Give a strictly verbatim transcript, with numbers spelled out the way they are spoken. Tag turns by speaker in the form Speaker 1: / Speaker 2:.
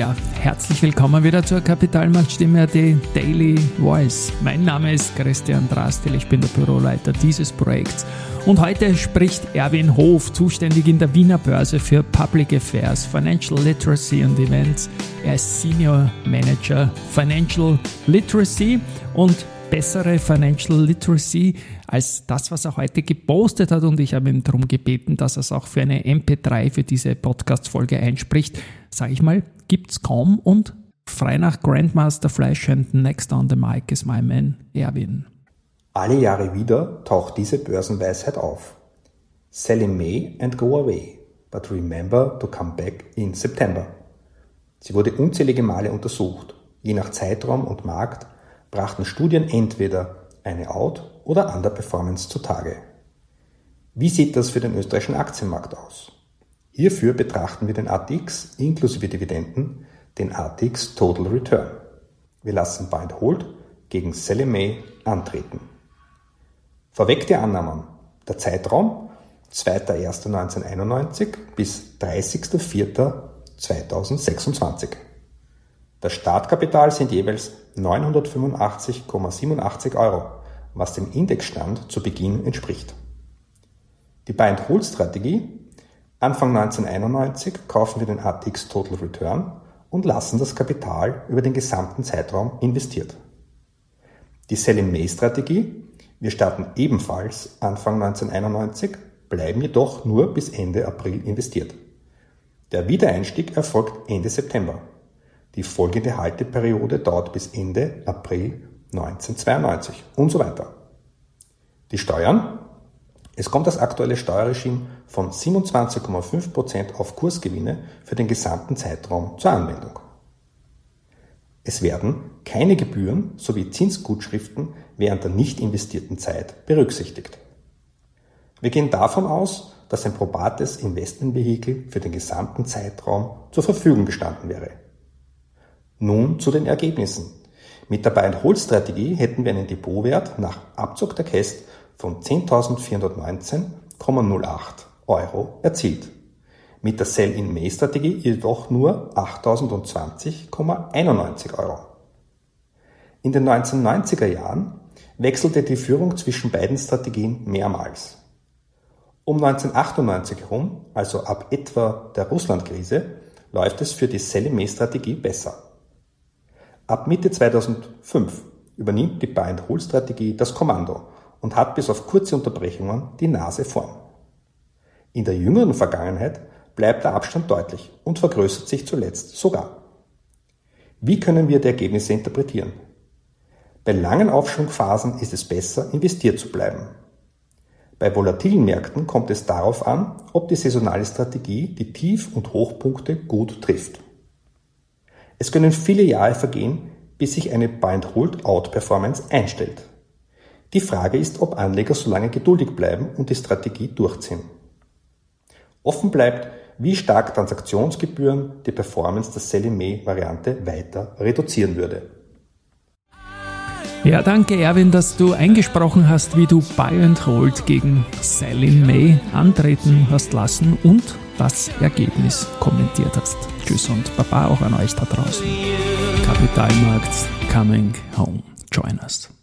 Speaker 1: Ja, herzlich willkommen wieder zur Kapitalmarktstimme A T Daily Voice. Mein Name ist Christian Drastil, ich bin der Büroleiter dieses Projekts. Und heute spricht Erwin Hof, zuständig in der Wiener Börse für Public Affairs, Financial Literacy und Events. Er ist Senior Manager Financial Literacy und bessere Financial Literacy als das, was er heute gepostet hat. Und ich habe ihn darum gebeten, dass er es auch für eine M P drei für diese Podcast-Folge einspricht. Sag ich mal, gibt's kaum und frei nach Grandmaster Flash and next on the mic is my man Erwin.
Speaker 2: Alle Jahre wieder taucht diese Börsenweisheit auf. Sell in May and go away, but remember to come back in September. Sie wurde unzählige Male untersucht. Je nach Zeitraum und Markt brachten Studien entweder eine Out- oder Underperformance zutage. Wie sieht das für den österreichischen Aktienmarkt aus? Hierfür betrachten wir den A T X inklusive Dividenden, den A T X Total Return. Wir lassen Buy and Hold gegen Sell in May antreten. Vorweg die Annahmen. Der Zeitraum zweiter erster neunzehnhunderteinundneunzig bis dreißigster vierter zweitausendsechsundzwanzig. Das Startkapital sind jeweils neunhundertfünfundachtzig Komma siebenundachtzig Euro, was dem Indexstand zu Beginn entspricht. Die Buy-and-Hold-Strategie: Anfang neunzehnhunderteinundneunzig kaufen wir den A T X Total Return und lassen das Kapital über den gesamten Zeitraum investiert. Die Sell-in-May-Strategie: Wir starten ebenfalls Anfang neunzehnhunderteinundneunzig, bleiben jedoch nur bis Ende April investiert. Der Wiedereinstieg erfolgt Ende September. Die folgende Halteperiode dauert bis Ende April neunzehnhundertzweiundneunzig und so weiter. Die Steuern: Es kommt das aktuelle Steuerregime von siebenundzwanzig Komma fünf Prozent auf Kursgewinne für den gesamten Zeitraum zur Anwendung. Es werden keine Gebühren sowie Zinsgutschriften während der nicht investierten Zeit berücksichtigt. Wir gehen davon aus, dass ein probates Investmentvehikel für den gesamten Zeitraum zur Verfügung gestanden wäre. Nun zu den Ergebnissen. Mit der Buy-and-Hold-Strategie hätten wir einen Depotwert nach Abzug der Käst von zehntausendvierhundertneunzehn Komma null acht Euro erzielt. Mit der Sell-in-May-Strategie jedoch nur achttausendzwanzig Komma einundneunzig Euro. In den neunzehnhundertneunziger Jahren wechselte die Führung zwischen beiden Strategien mehrmals. Um neunzehnhundertachtundneunzig herum, also ab etwa der Russlandkrise, läuft es für die Sell-in-May-Strategie besser. Ab Mitte zweitausendfünf übernimmt die Buy-and-Hold-Strategie das Kommando und hat bis auf kurze Unterbrechungen die Nase vorn. In der jüngeren Vergangenheit bleibt der Abstand deutlich und vergrößert sich zuletzt sogar. Wie können wir die Ergebnisse interpretieren? Bei langen Aufschwungphasen ist es besser, investiert zu bleiben. Bei volatilen Märkten kommt es darauf an, ob die saisonale Strategie die Tief- und Hochpunkte gut trifft. Es können viele Jahre vergehen, bis sich eine Buy-and-Hold-Out-Performance einstellt. Die Frage ist, ob Anleger so lange geduldig bleiben und die Strategie durchziehen. Offen bleibt, wie stark Transaktionsgebühren die Performance der Sell-in-May-Variante weiter reduzieren würde.
Speaker 1: Ja, danke Erwin, dass du eingesprochen hast, wie du Buy and Hold gegen Sell in May antreten hast lassen und das Ergebnis kommentiert hast. Tschüss und Baba auch an euch da draußen. Kapitalmarkt coming home. Join us.